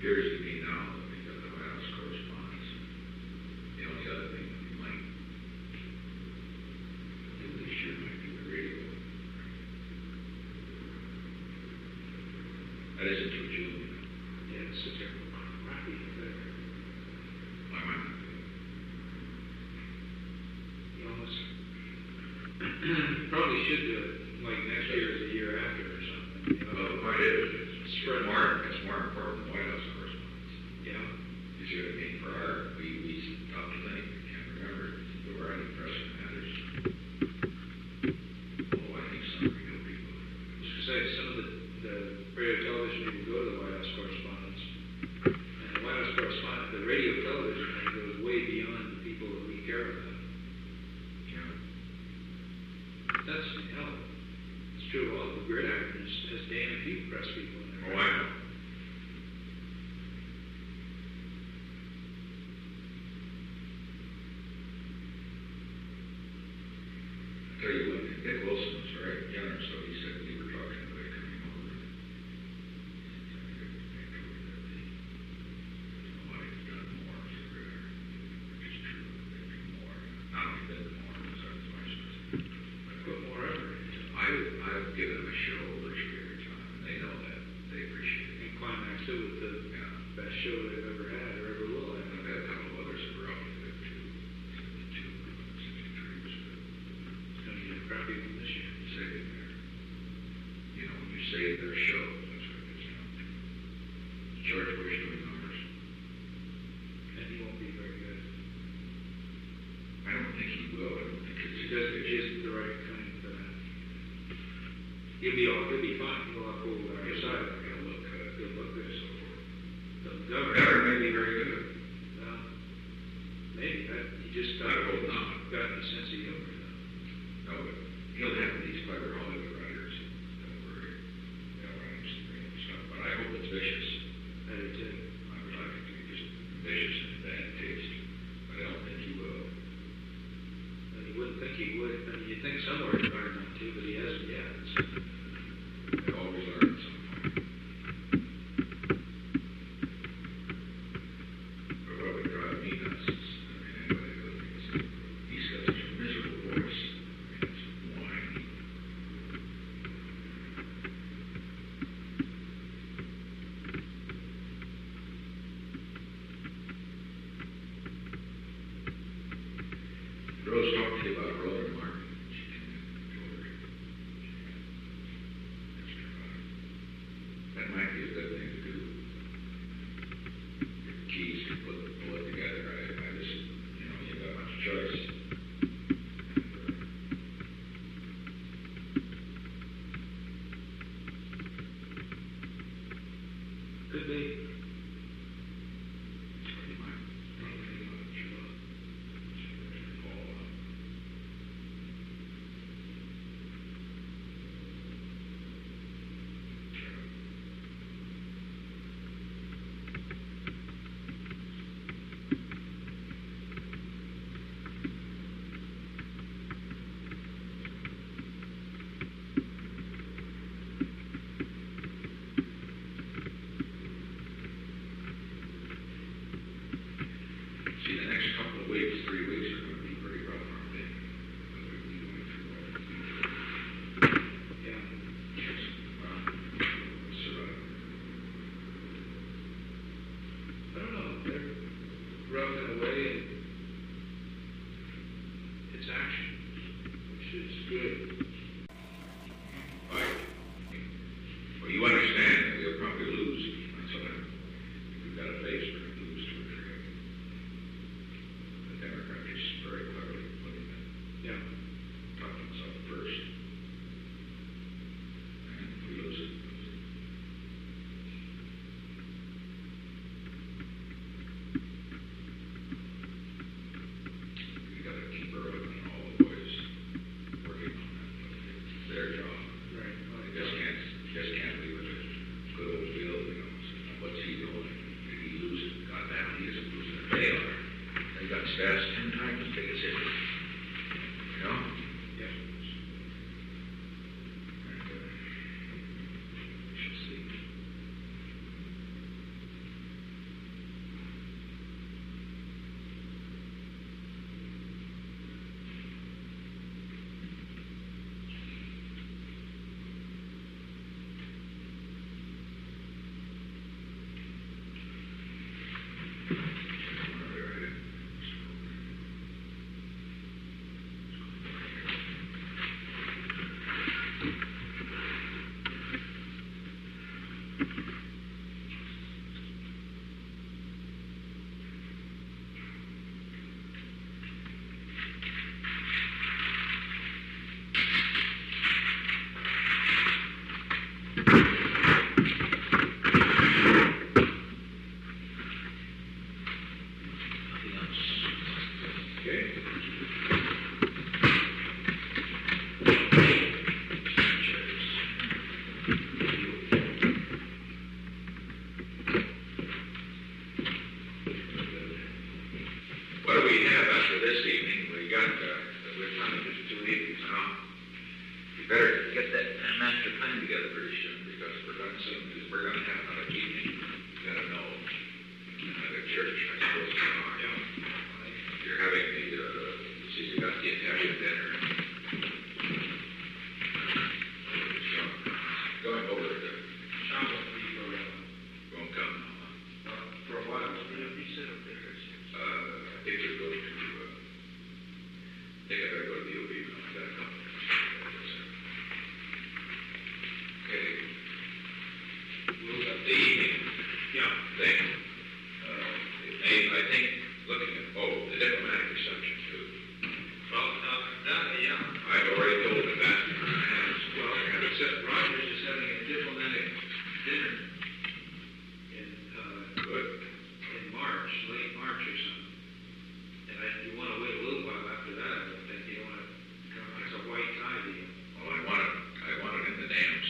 appears to me now that we've got the White House correspondence. The only other thing that we might do this year might be the radio. That isn't till June, you know. Yeah, it's such a crappy thing. I might not do it. You almost probably should do it like next year or the year after or something. You know? Well, the point is, it's Spread more important than White House correspondence. Yeah. You see what I mean? For our, we talk to Lenny, we can't remember if there were any pressing matters. Oh, I think some real people. I was going to say, some of the radio television people go to the White House correspondence. And the White House correspondence, the radio television thing goes way beyond the people that we care about. Yeah. That's, hell, it's true of all the gridiron has damn few press people in there. Oh, I know. I tell you what, Dick Wilson was very generous, so he said we were talking about coming over. Nobody's done more for Gridiron, which is true. They do more. Not only did more, as I was vice president. Put more effort into it. I've given them a show virtually every time, and they know that. They appreciate it. And Climax too with the best show they've ever had or ever will have. I've got a couple of others that were up with it too. 72, 63 was good. It's going to be a crappy one this year. Save it there. You know, when you save their show, that's what it gets down to. George Bush doing numbers. And he won't be very good. I don't think he will. I don't think it's He isn't the right kind for that. He'll be fine. He'll have pulled on his side. He'll look good. So the The governor. governor may be very good. Well, maybe. He just I hope not. got any sense of humor. No, but he'll have these clever Hollywood writers that were writing some real stuff. But I hope it's vicious. I do too. I would like it to be just vicious and bad taste. But I don't think he will. And you wouldn't think he would. I mean, you'd think somewhere he'd learn not to, but he hasn't yet. They always learn at some point. But what would drive me nuts is, anybody who thinks he's got such a miserable voice. It's whiny. Rose talked to you about Roland Martin. She came in and told her.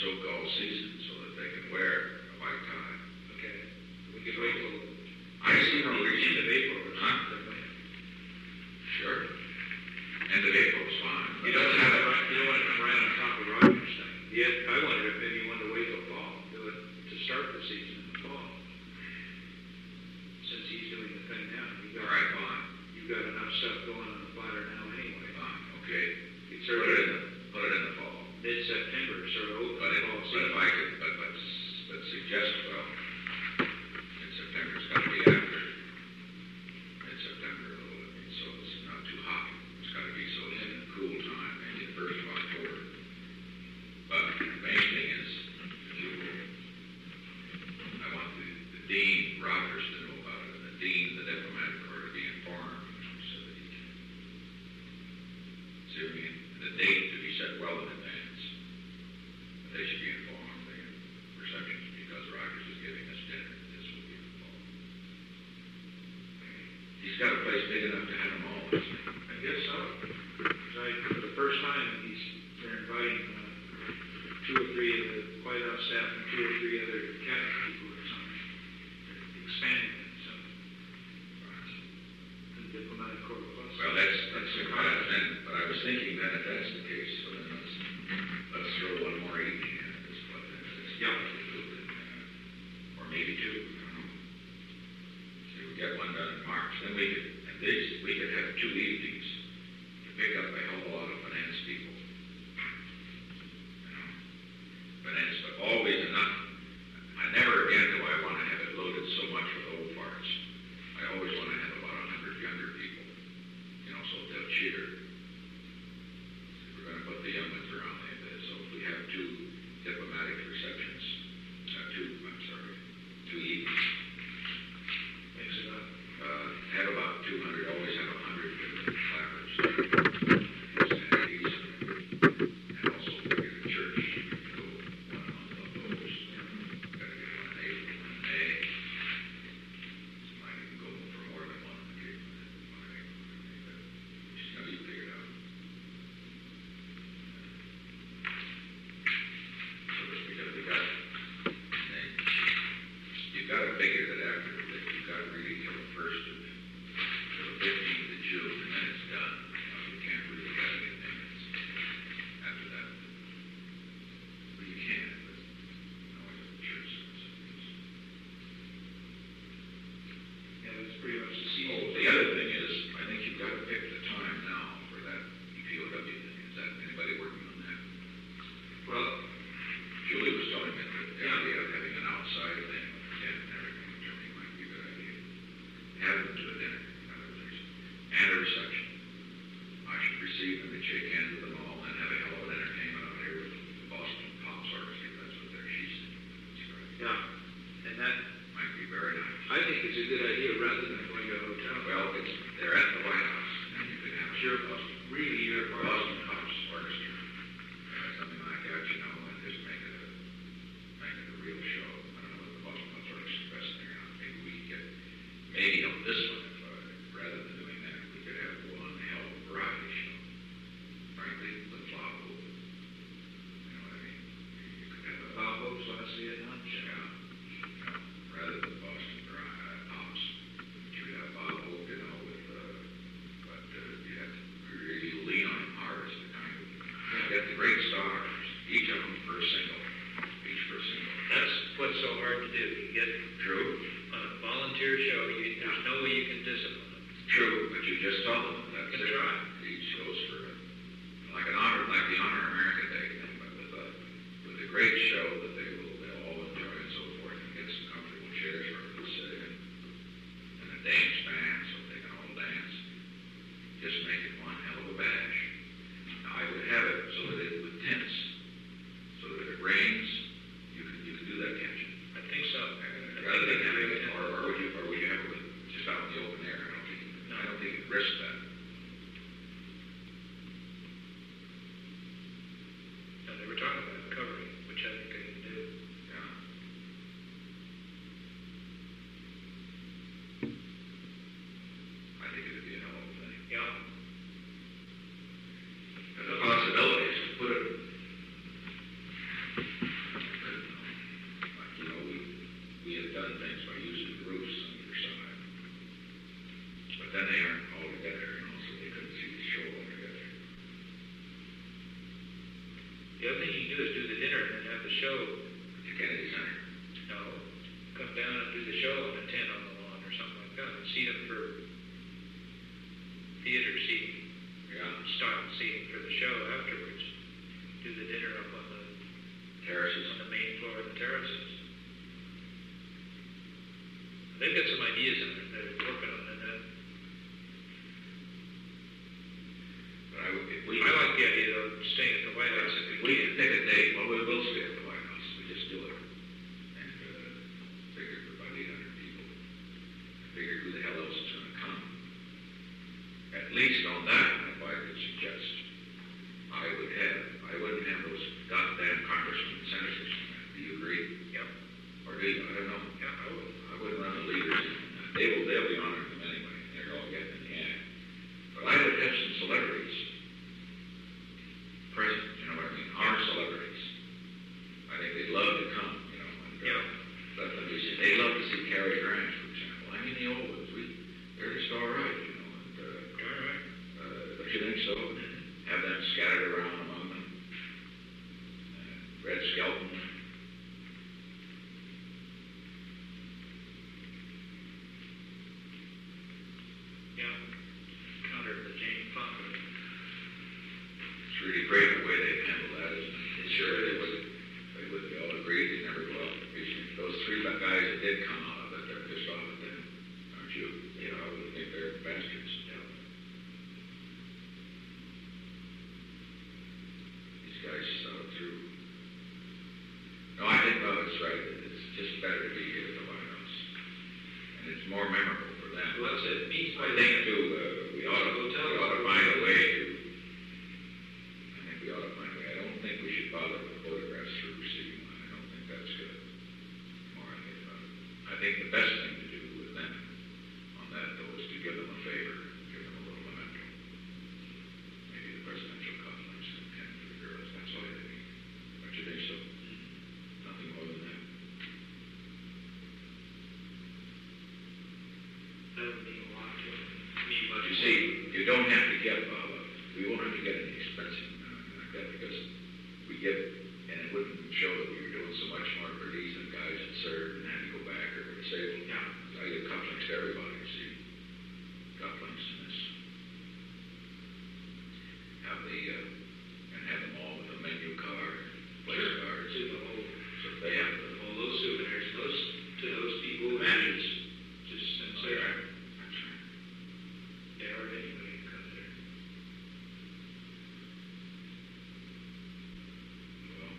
soak all season so that they can wear a white tie. Okay. We could wait till I see no the reason. end of April or Huh? something. Sure. End of April's fine. You don't want to come right on top of Rogers thing. Yet, I wonder if maybe you want to wait till fall, do it to start the season in the fall. Since he's doing the thing now. All right, fine. You've got enough stuff going on the platter now anyway. Fine. Okay. It's Put it in the fall. Mid-September, sort of open But the if fall I season. could, but suggest, well, in September, it's got to be after mid-September, a little bit, so it's not too hot. It's got to be so it's in the cool time, maybe the first of October. But the main thing is, I want the Dean Rogers to know about it, and the Dean, the diplomatic corps, to be informed, so that he can. See what I mean? The date to be set well in advance. But they should be informed. The reception, because Rogers is giving us dinner, this will be in the fall. He's got a place big enough to have them all, hasn't he? I guess so. 'Cause for the first time, they're inviting 2 or 3 of the White House staff and 2 or 3 other cabinet people or something. They're expanding it, so. The diplomatic corps plus. Well, that's then, but I was thinking that if that's the case, so then let's throw one more evening in at this point. Yeah. Or maybe 2. I don't know. See, we get one done in March, then we could, at least, we could have 2 evenings to pick up a hell of a lot of finance people. Finance, but always enough. I never again do I want to have it loaded so much with old farts. I always want to have about 100 younger people, so they'll cheer. We're going to put the young ones around so if we have 2 diplomatic receptions, 2 evenings, Makes it up. have about 200, always have 100 clappers. And also get a church, go 1 month of those. Got to get 1 in April, 1 in May. Might even go for more than 1 in the case. You figure it out. So you've got to figure that after that you've got to really till the 1st of till the 15th of June, and then it's done. You can't really have anything after that. Well, you can, but always at the church service. Yeah, that's pretty much the season. Oh, the other thing is, I think you've got to pick the time now for that EPOW thing. Is that anybody working on that? Well, Julie was telling me that the idea of having an outside thing with the tent and everything, which I think might be a good idea. Have them to a dinner, and a reception. I should receive them and shake hands with them all and have a hell of an entertainment out here with the Boston Pops Orchestra. That's what she's describing. yeah, and that, Might be very nice. I think it's a good idea rather than going to a hotel. Well, they're at the White House, and you can have Sure. Boston, Really, you're Boston Pops Orchestra. Something like that, and just make it a real show. I don't know what the Boston Pops Orchestra is best thing or not. Maybe we could get, maybe on this one, rather than doing that, we could have one hell of a variety show. Frankly, the Flavo. You know what I mean? You could have a Bob Hope's last Vietnam show. rather than Boston Pops. You could have Bob Hope, with, but you have to really lean on him hard as the kind of, get the great stars, each of them for a single, each for a single. That's what's so hard to do. You get True, on a volunteer show, there's no way you can discipline them. true, but you just tell them that's Can it. try. Each goes for like the Honor American Day thing, but with a great show that they'll all enjoy and so forth, and get some comfortable chairs for them to sit in, and a dance band so they can all dance. Just make it one hell of a bash. Now I would have it so that it would tense, so that if it rains, you can do that, can't you? I think so. Rather than having it, or would you have it just out in the open air? I don't think you'd risk that. No, they were talking about covering, which I think they can do. the show. at the Kennedy Center. No, come down and do the show and a tent on the lawn or something like that. Seat them for theater seating, Yeah. style seating for the show afterwards. Do the dinner up on Terraces. the main floor of the terraces. They've got some ideas in there that they're working on, and that But if we, I like the idea of staying at the White House if we can pick a date, well, we will stay at the White House. We just do it. And figure for about 800 people. Figure who the hell else is going to come. At least on that, if I could suggest, I wouldn't have those goddamn congressmen and senators on that. Do you agree? yeah, Or do you? I don't know. yeah, I would. I wouldn't run the leaders in on that. They'll be honoring them anyway. They're all getting in the act. But I would have some celebrities present, you know what I mean? Our celebrities. I think they'd love to come, you know. And, Yeah. let them be seen. They love to see Cary Grant, for example. I mean, the old ones, they're just all right, you know. And, All right. don't you think so? Have them scattered around among them. Red Skelton. Yeah. Counter the Jane Fonda. It's really great the way they've handled that, isn't it? Sure, they would all agree they never go out. Those three guys that did come out of it, they're pissed off at them, aren't you? You know, I would think they're bastards. Yeah. These guys saw it through. No, I think Bubba's right. It's just better to be here at the White House. And it's more memorable for them. Well, that's it. I think, too, we ought to find a way to, I don't think we should bother with photographs through receiving one. I don't think that's good. More I think about it. I think the best thing to do with them on that, though, is to give them a favor, give them a little memento. Maybe the presidential conference and for the girls. That's all they need. Don't you think so? Nothing more than that. That would mean a lot to me. But you see, you don't have to get Baba. We won't have to get any expensive like that because we give it, and it wouldn't show that we were doing so much more for these than guys that served and had to go back or were disabled. Yeah. I give cufflinks to everybody, you see. Cufflinks in this. Have them all with a menu card, place cards. To the whole, So if they have the all those souvenirs, to those people who matches. just and That's say, right. That's right. they are anybody who comes there. Well,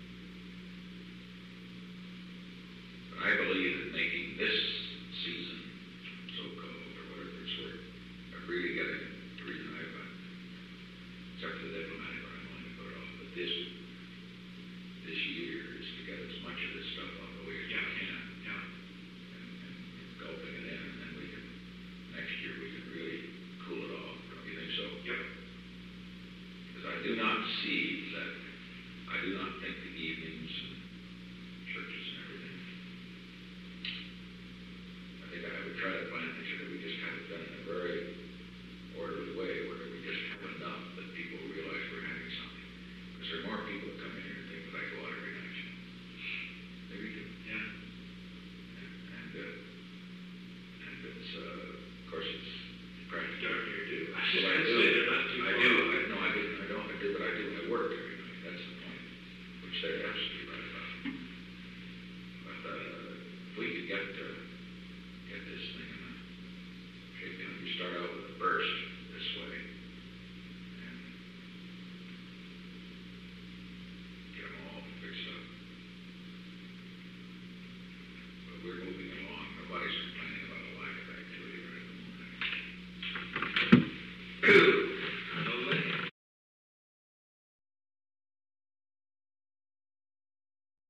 but I believe that making this season, so-called, or whatever it's worth, really getting the reason I've except for the diplomatic, where I'm willing to put it off, but this year is to get as much of this stuff out of the way as we can. Yeah. And gulping it in, and then we can, next year, we can really cool it off. Don't you think so? Yep. Because I do not think the evenings and churches and everything. I think I would try to plan this year that we just have it done in a very orderly way, where we just have enough that people realize we're having something. Because there are more people that come in here and think that I go out every night, you know. Maybe you do. Yeah. And it's, of course, it's practical. Darn near do. I Well, I do. they're not too I far do. off. No, I do. I don't. I do, but I do my work every night. That's the point. Which they're absolutely right about. But if we could get this thing in shape, you know, you start out with a burst this way, and get them all fixed up. But we're moving